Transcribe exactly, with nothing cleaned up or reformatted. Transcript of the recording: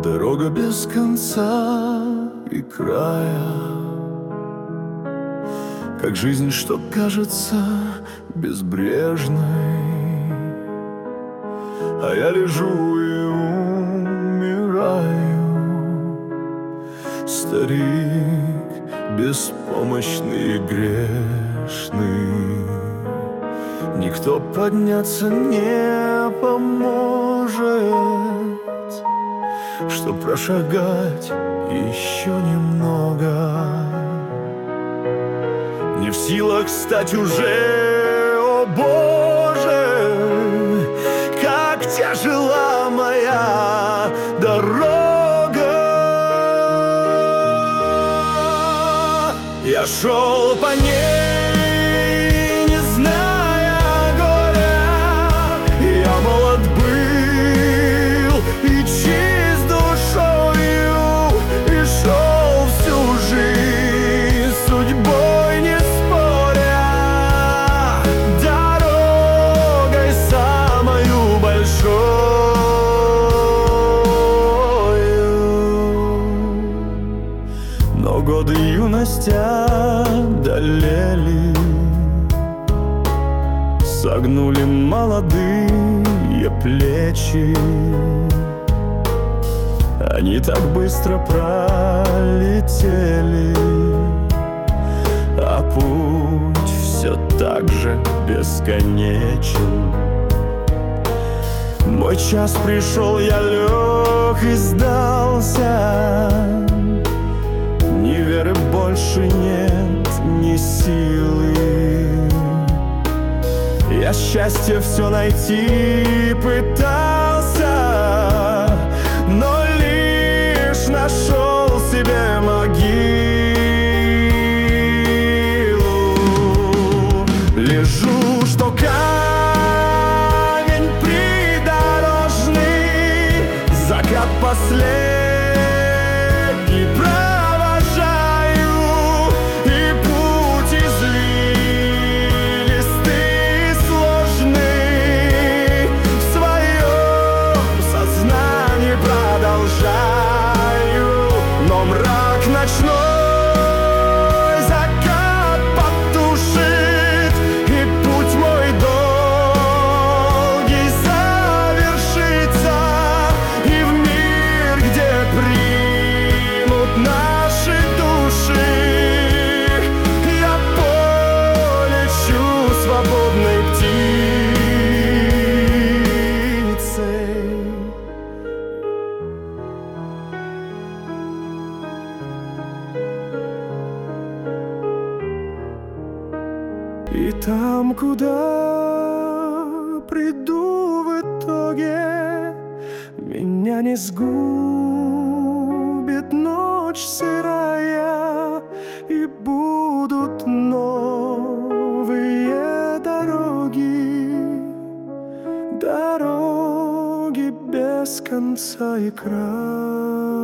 Дорога без конца и края, как жизнь, что кажется безбрежной. А я лежу и умираю, старик, беспомощный и грешный. Никто подняться не поможет, чтоб прошагать еще немного. Не в силах стать уже, о Боже, как тяжела моя дорога. Я шел по ней, не зная горя. Я молод был и чист душою, и шел всю жизнь судьбой не споря, дорогой самою большою. Но годы юности одолели, согнули молодые плечи. Они так быстро пролетели, а путь все так же бесконечен. Мой час пришел, я лег и сдался. Ни веры больше нет, ни силы. Я счастье все найти пытался, но лишь нашел себе могилу. Лежу, что камень придорожный, закат последний провожаю, и путь извилистый, сложный, в своем сознании продолжаю. Но мрак ночной закат потушит, и путь мой долгий завершится, и в мир, где примут наши души, я полечу свободной птицей. И там, куда приду в итоге, меня не сгубит ночь сырая, и будут новые дороги, дороги без конца и края.